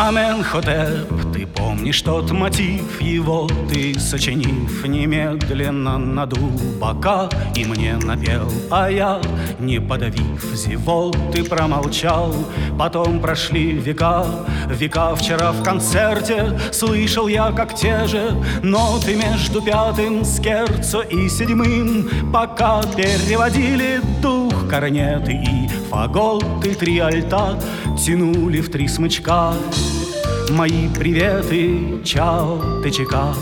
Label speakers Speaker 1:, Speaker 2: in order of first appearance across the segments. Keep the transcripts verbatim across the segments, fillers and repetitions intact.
Speaker 1: Аменхотеп, ты помнишь тот мотив, его ты, сочинив, немедленно надул бока и мне напел, а я, не подавив зевоты, промолчал. Потом прошли века, века. Вчера в концерте слышал я, как те же ноты между пятым скерцо и седьмым, пока переводили дух корнеты и фаготы, три альта тянули в три смычка. Мои приветы, чао, ТЧК.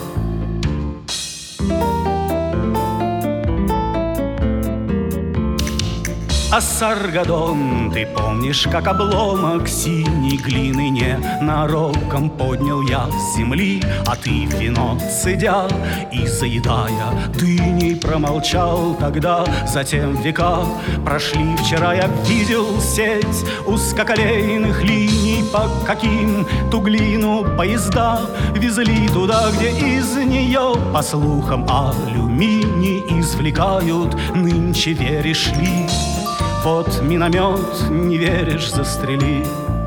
Speaker 1: А Саргадон, ты помнишь, как обломок синей глины ненароком поднял я с земли, а ты вино цедя и заедая дыней промолчал тогда. Затем века прошли, вчера я видел сеть узкоколейных линий, по каким ту глину поезда везли туда, где из нее, по слухам, алюминий извлекают. Нынче веришь ли? Вот миномет, не веришь, застрели.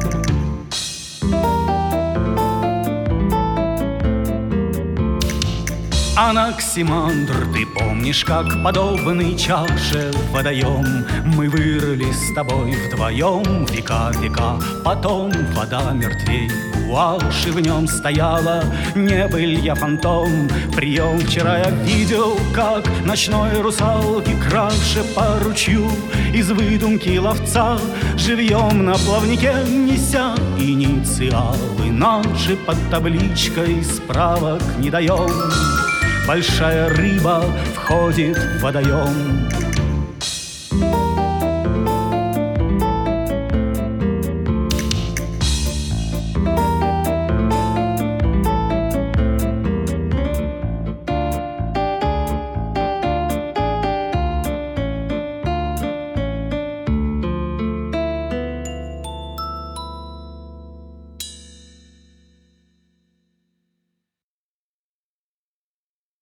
Speaker 1: Анаксимандр, ты помнишь, как подобный чаше в водоем мы вырыли с тобой вдвоем века, века. Потом вода мертвей, гуашь, и в нем стояла небылья фантом. Прием вчера я видел, как ночной русалки краше по ручью из выдумки ловца, живьем на плавнике неся инициалы наши под табличкой справок не даем. Большая рыба входит в водоем.